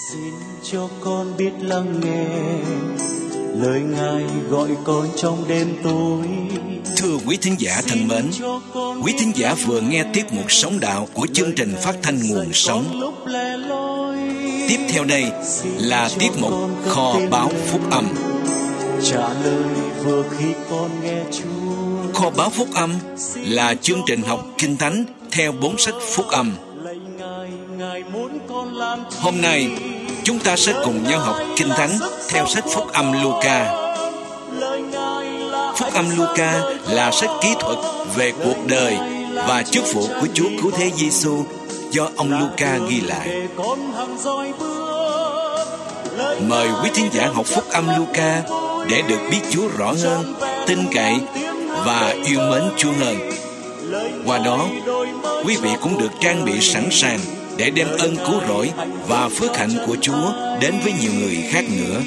Xin cho con biết lắng nghe lời Ngài gọi con trong đêm tối. Thưa quý thính giả thân mến, quý thính giả vừa nghe tiết mục Sống Đạo của chương trình phát thanh Nguồn Sống. Tiếp theo đây là tiết mục Kho Báu Phúc Âm. Trả lời vừa khi con nghe Chúa. Kho Báu Phúc Âm là chương trình học Kinh Thánh theo 4 sách Phúc Âm. Hôm nay chúng ta sẽ cùng nhau học Kinh Thánh theo sách Phúc Âm Luca. Phúc Âm Luca là sách kỹ thuật về cuộc đời và chức vụ của Chúa Cứu Thế Giêsu do ông Luca ghi lại. Mời quý thính giả học Phúc Âm Luca để được biết Chúa rõ hơn, tin cậy và yêu mến Chúa hơn. Qua đó, quý vị cũng được trang bị sẵn sàng để đem ơn cứu rỗi và phước hạnh của Chúa đến với nhiều người khác nữa.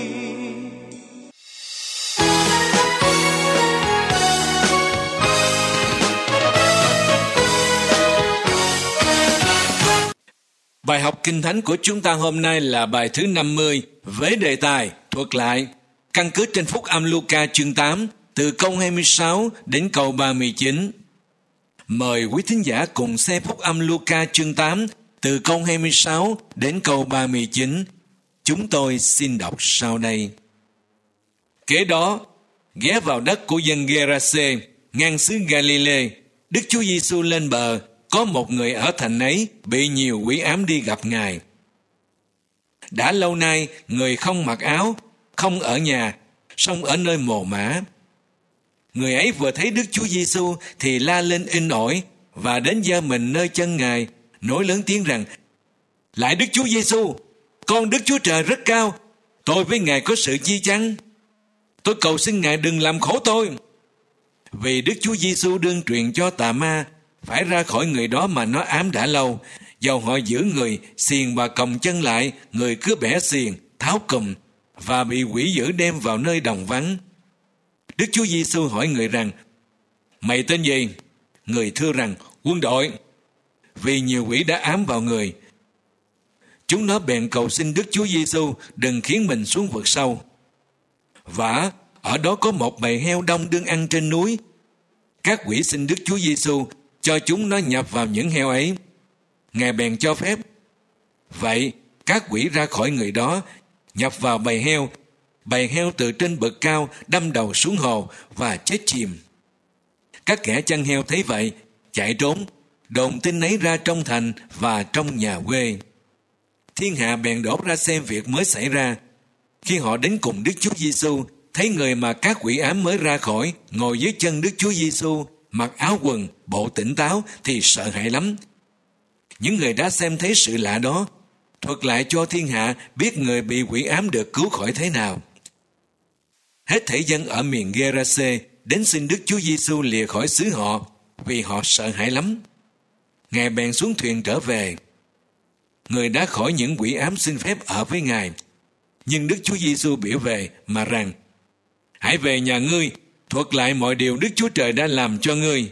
Bài học Kinh Thánh của chúng ta hôm nay là bài thứ 50 với đề tài thuật lại, căn cứ trên Phúc Âm Luca chương 8 từ câu 26 đến câu 39. Mời quý thính giả cùng xem Phúc Âm Luca chương 8 từ câu 26 đến câu 39. Chúng tôi xin đọc sau đây. Kế đó, ghé vào đất của dân Gê-ra-xê, ngang xứ Ga-li-lê, Đức Chúa Giêsu lên bờ. Có một người ở thành ấy bị nhiều quỷ ám đi gặp Ngài. Đã lâu nay, người không mặc áo, không ở nhà, song ở nơi mồ mả. Người ấy vừa thấy Đức Chúa Giêsu thì la lên in ỏi và đến giơ mình nơi chân Ngài, nói lớn tiếng rằng: Lạy Đức Chúa Giêsu, con Đức Chúa Trời rất cao, tôi với Ngài có sự chi chăng? Tôi cầu xin Ngài đừng làm khổ tôi. Vì Đức Chúa Giêsu đương truyền cho tà ma phải ra khỏi người đó mà nó ám đã lâu. Dầu họ giữ người, xiềng và còng chân lại, người cứ bẻ xiềng, tháo cùm và bị quỷ dữ đem vào nơi đồng vắng. Đức Chúa Giêsu hỏi người rằng: Mày tên gì? Người thưa rằng: Quân Đội. Vì nhiều quỷ đã ám vào người. Chúng nó bèn cầu xin Đức Chúa Giêsu đừng khiến mình xuống vực sâu. Vả, ở đó có một bầy heo đông đương ăn trên núi. Các quỷ xin Đức Chúa Giêsu cho chúng nó nhập vào những heo ấy. Ngài bèn cho phép. Vậy các quỷ ra khỏi người đó, nhập vào bầy heo. Bầy heo từ trên bậc cao đâm đầu xuống hồ và chết chìm. Các kẻ chăn heo thấy vậy, chạy trốn, đồn tin ấy ra trong thành và trong nhà quê. Thiên hạ bèn đổ ra xem việc mới xảy ra. Khi họ đến cùng Đức Chúa Giêsu, thấy người mà các quỷ ám mới ra khỏi ngồi dưới chân Đức Chúa Giêsu, mặc áo quần, bộ tỉnh táo thì sợ hãi lắm. Những người đã xem thấy sự lạ đó thuật lại cho thiên hạ biết người bị quỷ ám được cứu khỏi thế nào. Hết thảy dân ở miền Gê-ra-xê đến xin Đức Chúa Giêsu lìa khỏi xứ họ, vì họ sợ hãi lắm. Ngài bèn xuống thuyền trở về. Người đã khỏi những quỷ ám xin phép ở với Ngài. Nhưng Đức Chúa Giêsu biểu về mà rằng: Hãy về nhà ngươi, thuật lại mọi điều Đức Chúa Trời đã làm cho ngươi.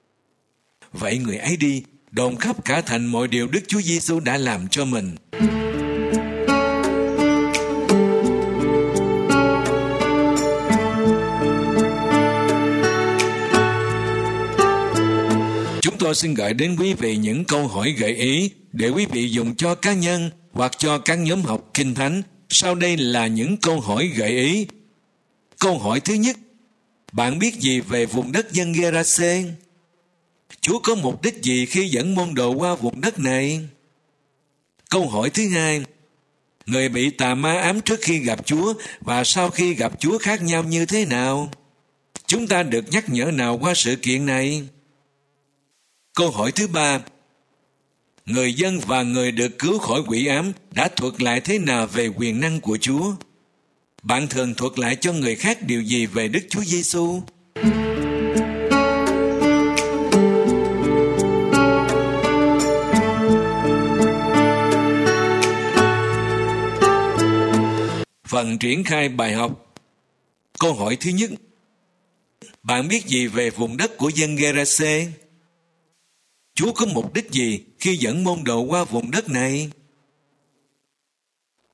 Vậy người ấy đi, đồn khắp cả thành mọi điều Đức Chúa Giêsu đã làm cho mình. Chúng tôi xin gửi đến quý vị những câu hỏi gợi ý để quý vị dùng cho cá nhân hoặc cho các nhóm học Kinh Thánh. Sau đây là những câu hỏi gợi ý. Câu hỏi thứ nhất: bạn biết gì về vùng đất dân Gê-ra-xê? Chúa có mục đích gì khi dẫn môn đồ qua vùng đất này? Câu hỏi thứ hai: người bị tà ma ám trước khi gặp Chúa và sau khi gặp Chúa khác nhau như thế nào? Chúng ta được nhắc nhở nào qua sự kiện này? Câu hỏi thứ ba: người dân và người được cứu khỏi quỷ ám đã thuật lại thế nào về quyền năng của Chúa? Bạn thường thuật lại cho người khác điều gì về Đức Chúa Giêsu? Phần triển khai bài học. Câu hỏi thứ nhất: bạn biết gì về vùng đất của dân Gê-ra-xê? Chúa có mục đích gì khi dẫn môn đồ qua vùng đất này?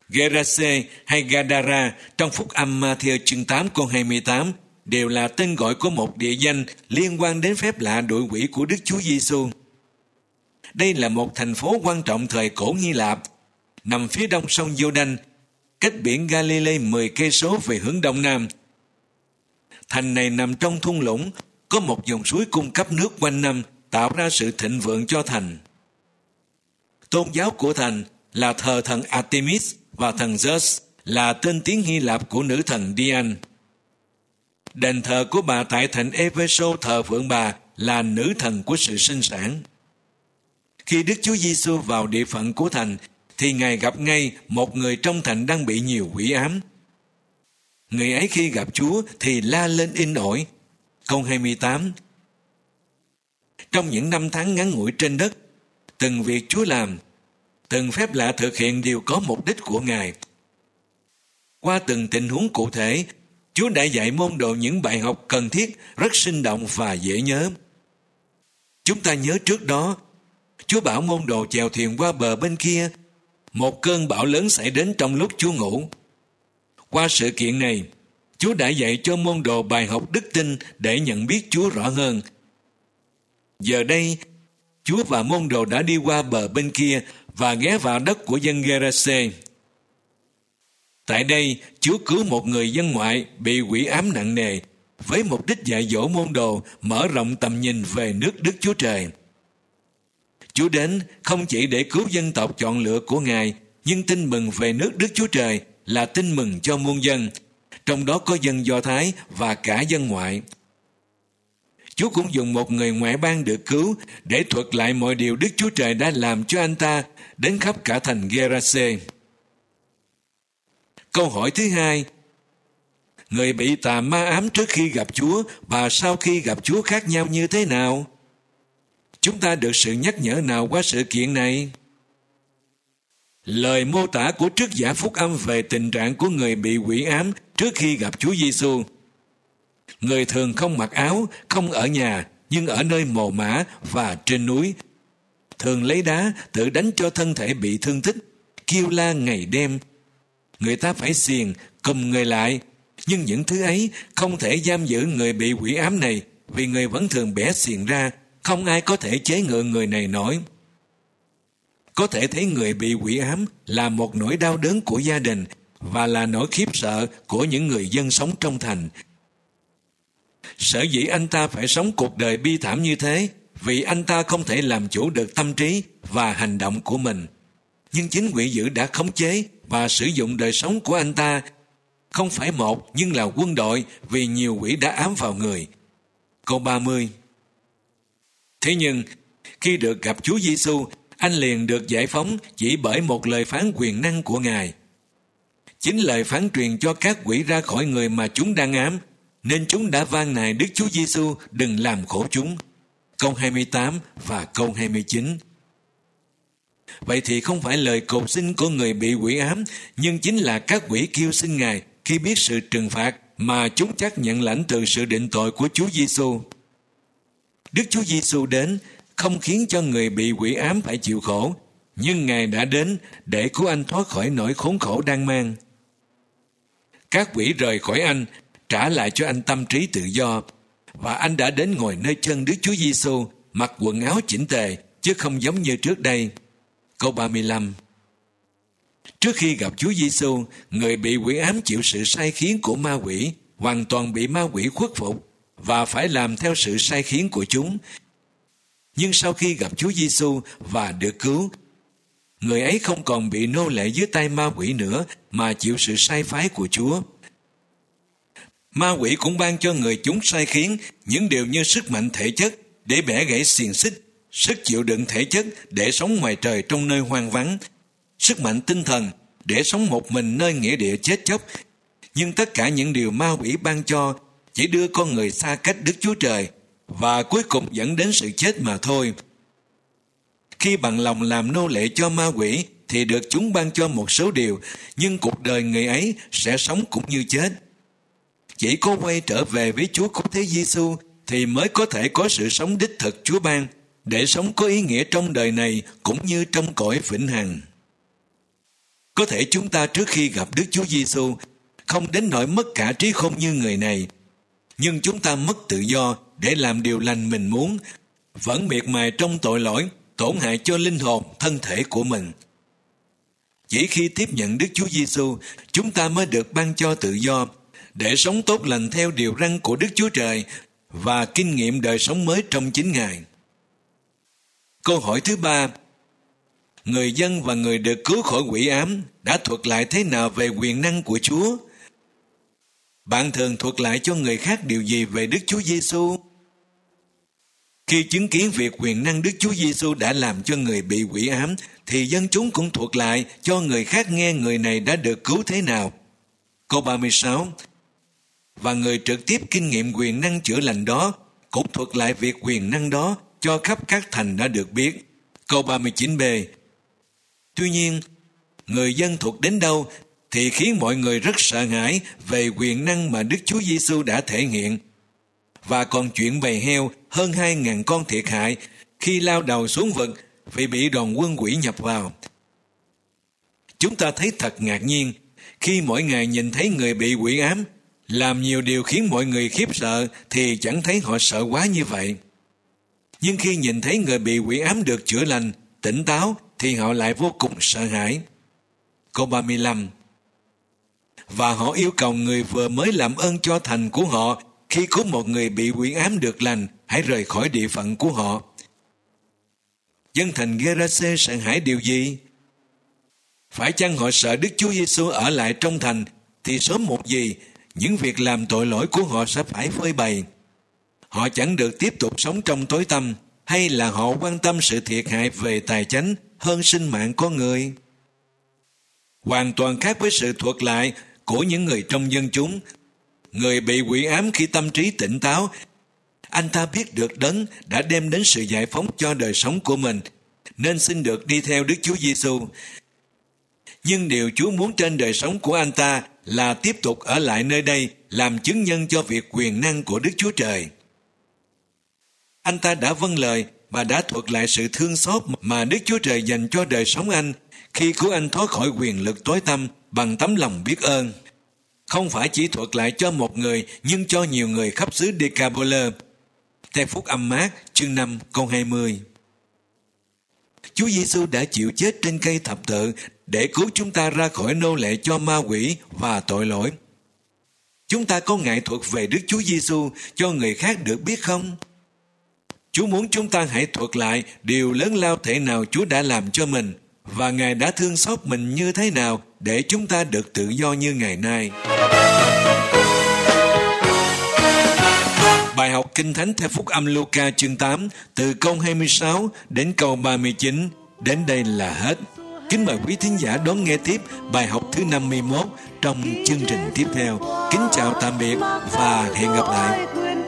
Gerase hay Gadara trong Phúc Âm Ma-thi-ơ chương 8 câu 28 đều là tên gọi của một địa danh liên quan đến phép lạ đuổi quỷ của Đức Chúa Giêsu. Đây là một thành phố quan trọng thời cổ Hy Lạp, nằm phía đông sông Giô-đanh, cách biển Galilee 10 cây số về hướng đông nam. Thành này nằm trong thung lũng, có một dòng suối cung cấp nước quanh năm, tạo ra sự thịnh vượng cho thành. Tôn giáo của thành là thờ thần Artemis và thần Zeus là tên tiếng Hy Lạp của nữ thần Dian. Đền thờ của bà tại thành Epheso thờ phượng bà là nữ thần của sự sinh sản. Khi Đức Chúa Giêsu vào địa phận của thành, thì Ngài gặp ngay một người trong thành đang bị nhiều quỷ ám. Người ấy khi gặp Chúa thì la lên in ỏi. Câu 28. Trong những năm tháng ngắn ngủi trên đất, từng việc Chúa làm, từng phép lạ thực hiện đều có mục đích của Ngài. Qua từng tình huống cụ thể, Chúa đã dạy môn đồ những bài học cần thiết, rất sinh động và dễ nhớ. Chúng ta nhớ trước đó, Chúa bảo môn đồ chèo thuyền qua bờ bên kia. Một cơn bão lớn xảy đến trong lúc Chúa ngủ. Qua sự kiện này, Chúa đã dạy cho môn đồ bài học đức tin để nhận biết Chúa rõ hơn. Giờ đây, Chúa và môn đồ đã đi qua bờ bên kia và ghé vào đất của dân Gerase. Tại đây, Chúa cứu một người dân ngoại bị quỷ ám nặng nề, với mục đích dạy dỗ môn đồ mở rộng tầm nhìn về nước Đức Chúa Trời. Chúa đến không chỉ để cứu dân tộc chọn lựa của Ngài, nhưng tin mừng về nước Đức Chúa Trời là tin mừng cho muôn dân, trong đó có dân Do Thái và cả dân ngoại. Chúa cũng dùng một người ngoại bang được cứu để thuật lại mọi điều Đức Chúa Trời đã làm cho anh ta đến khắp cả thành Gerase. Câu hỏi thứ hai, người bị tà ma ám trước khi gặp Chúa và sau khi gặp Chúa khác nhau như thế nào? Chúng ta được sự nhắc nhở nào qua sự kiện này? Lời mô tả của trích giả Phúc Âm về tình trạng của người bị quỷ ám trước khi gặp Chúa Giêsu. Người thường không mặc áo, không ở nhà, nhưng ở nơi mồ mả và trên núi. Thường lấy đá tự đánh cho thân thể bị thương tích, kêu la ngày đêm. Người ta phải xiềng, cùm người lại, nhưng những thứ ấy không thể giam giữ người bị quỷ ám này, vì người vẫn thường bẻ xiềng ra, không ai có thể chế ngự người này nổi. Có thể thấy người bị quỷ ám là một nỗi đau đớn của gia đình và là nỗi khiếp sợ của những người dân sống trong thành. Sở dĩ anh ta phải sống cuộc đời bi thảm như thế vì anh ta không thể làm chủ được tâm trí và hành động của mình. Nhưng chính quỷ dữ đã khống chế và sử dụng đời sống của anh ta, không phải một nhưng là quân đội, vì nhiều quỷ đã ám vào người. Câu 30. Thế nhưng, khi được gặp Chúa Giêsu, anh liền được giải phóng chỉ bởi một lời phán quyền năng của Ngài. Chính lời phán truyền cho các quỷ ra khỏi người mà chúng đang ám, nên chúng đã van nài Đức Chúa Giêsu đừng làm khổ chúng. Câu 28 và câu 29. Vậy thì không phải lời cầu xin của người bị quỷ ám, nhưng chính là các quỷ kêu xin Ngài khi biết sự trừng phạt mà chúng chắc nhận lãnh từ sự định tội của Chúa Giêsu. Đức Chúa Giêsu đến không khiến cho người bị quỷ ám phải chịu khổ, nhưng Ngài đã đến để cứu anh thoát khỏi nỗi khốn khổ đang mang. Các quỷ rời khỏi anh, trả lại cho anh tâm trí tự do, và anh đã đến ngồi nơi chân Đức Chúa Giêsu, mặc quần áo chỉnh tề, chứ không giống như trước đây. Câu 35. Trước khi gặp Chúa Giêsu, người bị quỷ ám chịu sự sai khiến của ma quỷ, hoàn toàn bị ma quỷ khuất phục và phải làm theo sự sai khiến của chúng. Nhưng sau khi gặp Chúa Giêsu và được cứu, người ấy không còn bị nô lệ dưới tay ma quỷ nữa mà chịu sự sai phái của Chúa. Ma quỷ cũng ban cho người chúng sai khiến những điều như sức mạnh thể chất để bẻ gãy xiềng xích, sức chịu đựng thể chất để sống ngoài trời trong nơi hoang vắng, sức mạnh tinh thần để sống một mình nơi nghĩa địa chết chóc. Nhưng tất cả những điều ma quỷ ban cho chỉ đưa con người xa cách Đức Chúa Trời và cuối cùng dẫn đến sự chết mà thôi. Khi bằng lòng làm nô lệ cho ma quỷ thì được chúng ban cho một số điều, nhưng cuộc đời người ấy sẽ sống cũng như chết. Chỉ có quay trở về với Chúa Cứu Thế Giêsu thì mới có thể có sự sống đích thực Chúa ban, để sống có ý nghĩa trong đời này cũng như trong cõi vĩnh hằng. Có thể chúng ta trước khi gặp Đức Chúa Giêsu không đến nỗi mất cả trí khôn như người này, nhưng chúng ta mất tự do để làm điều lành mình muốn, vẫn miệt mài trong tội lỗi, tổn hại cho linh hồn, thân thể của mình. Chỉ khi tiếp nhận Đức Chúa Giêsu, chúng ta mới được ban cho tự do để sống tốt lành theo điều răn của Đức Chúa Trời và kinh nghiệm đời sống mới trong chính Ngài. Câu hỏi thứ ba: người dân và người được cứu khỏi quỷ ám đã thuật lại thế nào về quyền năng của Chúa? Bạn thường thuật lại cho người khác điều gì về Đức Chúa Giêsu? Khi chứng kiến việc quyền năng Đức Chúa Giêsu đã làm cho người bị quỷ ám, thì dân chúng cũng thuật lại cho người khác nghe người này đã được cứu thế nào. Câu 36: và người trực tiếp kinh nghiệm quyền năng chữa lành đó cũng thuật lại việc quyền năng đó cho khắp các thành đã được biết. Câu 39b: tuy nhiên, người dân thuộc đến đâu thì khiến mọi người rất sợ hãi về quyền năng mà Đức Chúa Giêsu đã thể hiện, và còn chuyện bầy heo hơn 2.000 con thiệt hại khi lao đầu xuống vực vì bị đoàn quân quỷ nhập vào. Chúng ta thấy thật ngạc nhiên khi mỗi ngày nhìn thấy người bị quỷ ám làm nhiều điều khiến mọi người khiếp sợ thì chẳng thấy họ sợ quá như vậy. Nhưng khi nhìn thấy người bị quỷ ám được chữa lành, tỉnh táo thì họ lại vô cùng sợ hãi. Câu 35: và họ yêu cầu người vừa mới làm ơn cho thành của họ khi có một người bị quỷ ám được lành, hãy rời khỏi địa phận của họ. Dân thành Gê-ra-xê sợ hãi điều gì? Phải chăng họ sợ Đức Chúa Giêsu ở lại trong thành thì sớm một gì những việc làm tội lỗi của họ sẽ phải phơi bày? Họ chẳng được tiếp tục sống trong tối tăm, hay là họ quan tâm sự thiệt hại về tài chánh hơn sinh mạng con người? Hoàn toàn khác với sự thuật lại của những người trong dân chúng. Người bị quỷ ám khi tâm trí tỉnh táo, anh ta biết được Đấng đã đem đến sự giải phóng cho đời sống của mình, nên xin được đi theo Đức Chúa Giêsu. Nhưng điều Chúa muốn trên đời sống của anh ta là tiếp tục ở lại nơi đây làm chứng nhân cho việc quyền năng của Đức Chúa Trời. Anh ta đã vâng lời và đã thuật lại sự thương xót mà Đức Chúa Trời dành cho đời sống anh khi cứu anh thoát khỏi quyền lực tối tăm bằng tấm lòng biết ơn. Không phải chỉ thuật lại cho một người, nhưng cho nhiều người khắp xứ Decapolis. Theo Phúc Âm Mác, chương 5, câu 20. Chúa Giêsu đã chịu chết trên cây thập tự để cứu chúng ta ra khỏi nô lệ cho ma quỷ và tội lỗi. Chúng ta có ngại thuật về Đức Chúa Giêsu cho người khác được biết không? Chúa muốn chúng ta hãy thuật lại điều lớn lao thể nào Chúa đã làm cho mình, và Ngài đã thương xót mình như thế nào để chúng ta được tự do như ngày nay. Bài học Kinh Thánh theo Phúc Âm Luca chương 8 từ câu 26 đến câu 39 đến đây là hết. Kính mời quý thính giả đón nghe tiếp bài học thứ 51 trong chương trình tiếp theo. Kính chào tạm biệt và hẹn gặp lại.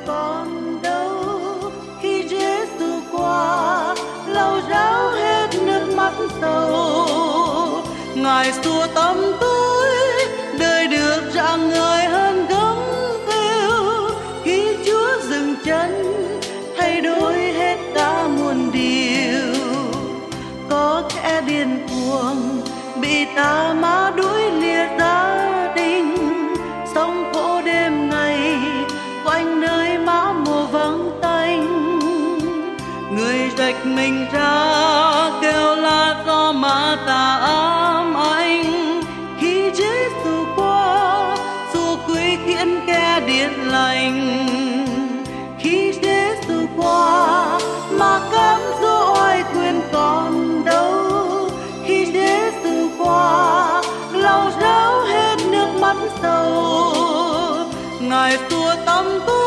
Lau ráo hết nước mắt sầu, Ngài xua tâm tối, đời được rạng ngời hơn gấm veo. Khi Chúa dừng chân, thay đổi hết cả muôn điều. Có kẻ điên cuồng, bị tà ma đuổi lìa gia đình, sống khổ đêm ngày, quanh nơi má mồ vắng tanh. Người rạch mình ra kêu la do ma tà ám ảnh. Khi Giêsu qua, xua quỷ khiến kẻ điên lành. Khi Giêsu qua, ma cám dỗ oai quyền còn đâu. Khi Giêsu qua, lau ráo hết nước mắt sầu. Ngài xua tâm tối.